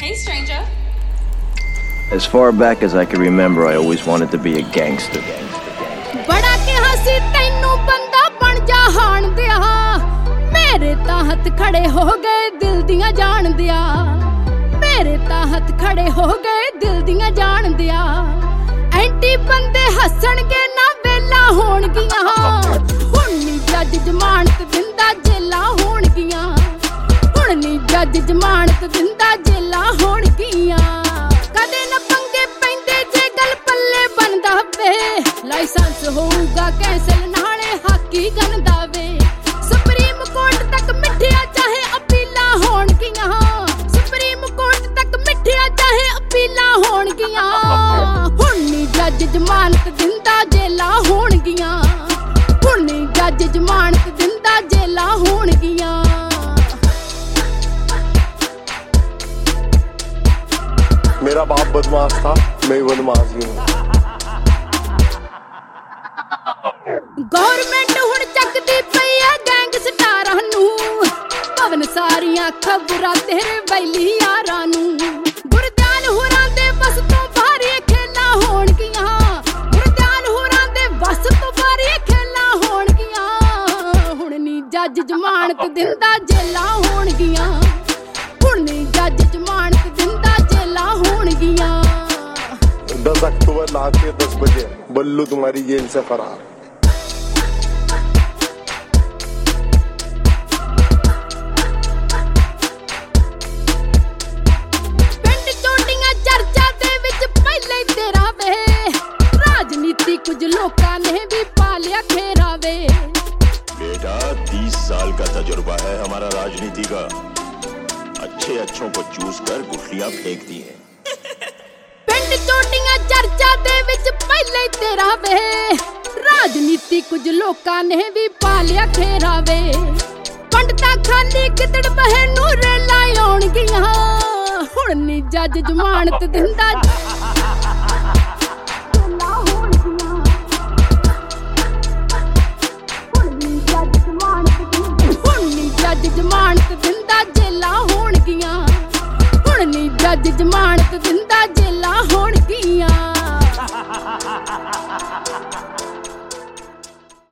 Hey, stranger. As far back as I can remember, I always wanted to be a gangster. बड़ा के हंसी तैनू बंदा बन जा हान दिया मेरे ता हथ खड़े हो गए दिल दियां जान दिया मेरे ता हथ खड़े हो गए दिल दियां जान दिया एंटी बंदे हसणगे ना वेला होणगियां हुण नी जज जमानत दिंदा जेला होणगियां हुण नी जज जमानत दिंदा जेला होणगियां कदे न पंगे पैंदे जे गल पल्ले बनदा वे लाइसेंस होऊगा कैंसल नाले हाकी गनदा वे सुप्रीम कोर्ट तक मिठिया चाहे अपीला होणगियां सुप्रीम कोर्ट तक मिठिया चाहे अपीला होणगियां हुण नी जज जमानत दिंदा जेला होणगियां हुण नी जज जमानत दिंदा जेला होणगियां मेरा बाप बदमाश था मैं बदमाश ही हूँ गवर्नमेंट हुण चकदी पई आ गैंगस्टरां नू पवन सारियां खबरां तेरे वैली यारां नू गुरजान हुरां दे बस तो भारी खेला होणगियां गुरजान हुरां दे बस तो भारी खेला होणगियां हुण नी जज जमानत दिंदा जेला होणगियां हुण नी जज जमानत दिंदा जेला होणगियां 10 अक्टूबर रात के 10 बजे बल्लू तुम्हारी जेल से फरार कुछ लोकां ने भी पालिया खेरा वे बेटा 30 साल का तजुर्बा है हमारा राजनीति का अच्छे अच्छों को चूस कर गुठलियां फेंक दी है पिंड चोटियां चर्चा दे विच पहले तेरा वे राजनीति कुछ लोकां ने भी पालिया खेरा वे पंडता खाली कितड़ बहे नूरे लाई आउणगियां हुण नी जज जमानत दिंदा जमानत दिंदा जेला होणगियां हुण नी जज जमानत दिंदा